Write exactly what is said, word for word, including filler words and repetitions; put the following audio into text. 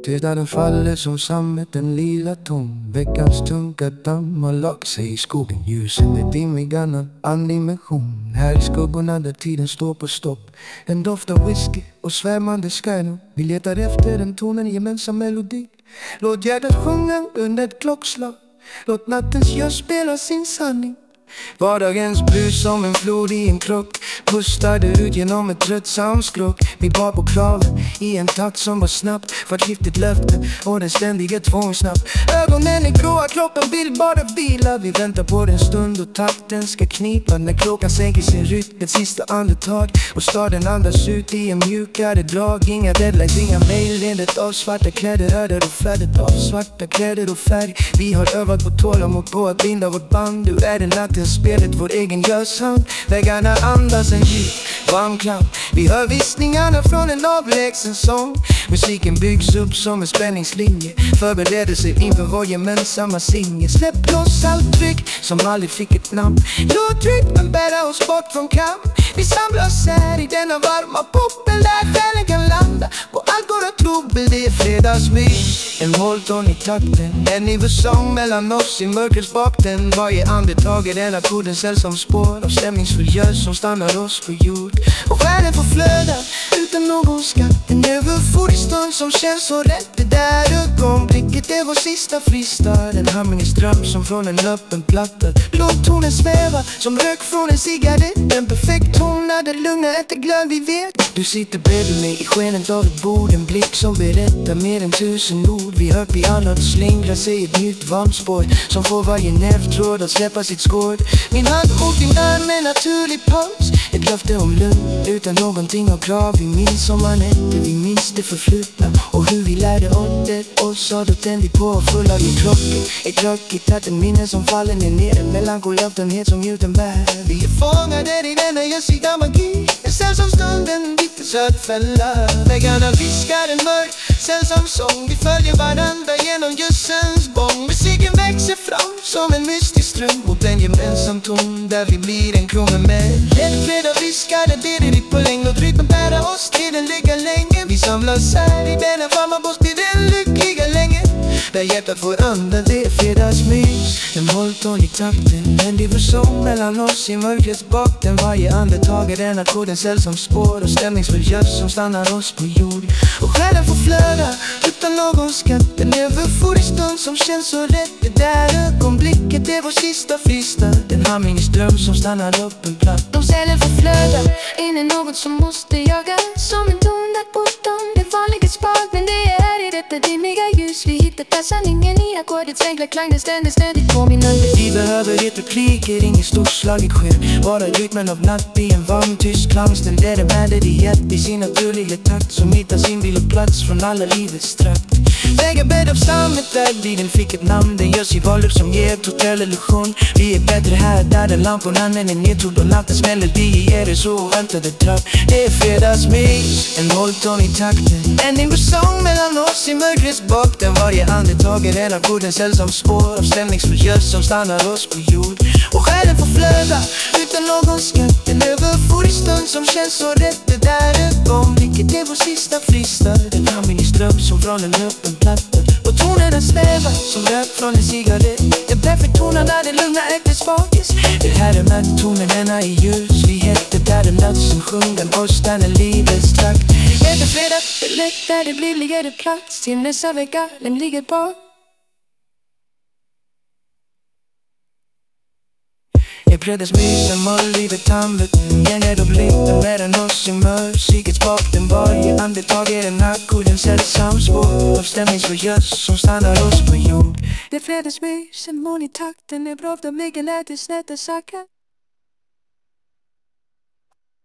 Tystnaden faller som sammet en lila tom. Veckans tunga damm har lagt sig i skogen. Ljusen är dimmiga natt, animation. Här i skuggorna där tiden står på stopp. En doft av whisky och svämmande stjärnor. Vi letar efter en tonen gemensam melodi. Låt hjärtat sjunga under ett klockslag. Låt nattens ljus spela sin sanning. Vardagens brus som en flod i en krock pustade ut genom ett tröttsamt skrock. Vi bar på kraven i en takt som var snabbt. För ett giftigt löfte och den ständiga tvångsnapp. Ögonen är gråa, kroppen vill bara vila. Vi väntar på den stund och takten ska knipa. När klockan sänker sin rytm, ett sista andetag. Och staden andas ut i en mjukare drag. Inga deadlines, inga mail, ledet av svarta kläder. Öder och flödet av svarta kläder och färg. Vi har övat på tålamod på att binda vårt band. Du är den natten spelet, vår egen görsand. Väggarna andas en djup, varm klang. Vi hör viskningarna från en avlägsen sång. Musiken byggs upp som en spänningslinje. Förberedelser inför vår gemensamma singel. Släpp loss allt tryck som aldrig fick ett namn. Låt rytmen bära oss bort från kamp. Vi samlas här i denna varma poppen där själen kan landa. På allt våra trubbel, det är fredagsmys. En Molton i takten, en nivåsång mellan oss i mörkrets bakten. Varje andetag är en ackord, en sällsam spår av stämningsfull ljus som stannar oss på jord. Och själen får flöda utan någon skatt. En överforisk stund som känns så rätt. Det där ögonblicket är vår sista fristad. En harmoniström som från en öppen platta. Låt tonen sväva som rök från en cigarett. En perfekt ton när det lugnar ett glöd vi vet. Du sitter bredvid mig i skenet av ett bord. En blick som berättar mer än tusen ord. Vi hör pianot slingra sig ett nytt varmt spår som får varje nervtråd att släppa sitt skåd. Min hand mot din arm, en naturlig paus. Ett löfte om lugn utan någonting av krav. Vi minns sommarnätter, vi minns det förflutna. Och hur vi lärde åt oss, och då tände vi på full av i krocken. Ett rökigt att en minne som faller ner ner. En melankol öppenhet som gjuten bär. Vi är fångade i denna gösiga magi. En sällsam stund, en liten söt fälla. Väggarna viskar en mörk, sällsam sång. Vi följer varandra genom ljussens bång. Musiken växer fram som en mystisk ström mot en gemensam ton där vi blir en krona med. En fredag viskar det blir det på längd. Och rytmen bära oss till den lycka länge. Vi samlas här i denna varma bås till den lyckliga länge. Där hjärtat får andas, det är fredagsmys. En Molton i takten, en diversång mellan oss i mörkrets bakten. Varje andetag är en ackord, en sällsam spår och stämningsfull ljus som stannar oss på jord. Och själen får flöda utan någon skatt. En överforisk stund som känns så rätt. Det där ögonblicket är vår sista fristad. En harmoniström som stannar upp en platt. De själen får flöda in i något som måste jaga. Som en ton där bortom det vanliga spak. Men det är här i detta dimmiga ljus vi hittar sanningen i ackordets enkla klang. Det ständigt ständigt påminnande. Vi behöver ett repliker, inget storslaget sken. Bara rytmen av natt i en varm tyst klang. Ställer med det i ett i sin naturliga takt som hittar sin viloplats från alla livets trakt. Vägarbädd av stammet där bilen fick ett namn. Den görs i valur som ger total illusion. Vi är bättre här där den lamporna är nedtog. Och nattens melodi ger det så oväntade trapp. Det är fredagsmys, en Molton i takten. En inversång mellan oss i mörkrets bakten. Varje andetag är en ackord, en sällsam spår av stämningsfull ljus som stannar oss på jord. Och själen får flöda utan någon skatt. En överforisk stund som känns så rätt. Det där ögonblicket är vår sista fristad. En harmoniström som från en öppen platta. Och tonerna svävar som rök från en cigarett. En perfekt tona där det lugnar ett svagis. Det här är med tonerna i ljus. Vi heter där den natt som sjunger oss stannar livets trakt. Heter fredag, det lätt där det blir ligger det plats. Till nästa vecka, den ligger på. Jag fredagsmys, en mål, livet tamlet. Gänget och blicken mellan oss i musikets bakten. Varje andetag är en ackord, en sällsam spår av stämningsfull ljus som stannar oss på jord. Det är fredagsmys, en mål i takten. Det är bra, de ligger lätt i snett och sackar.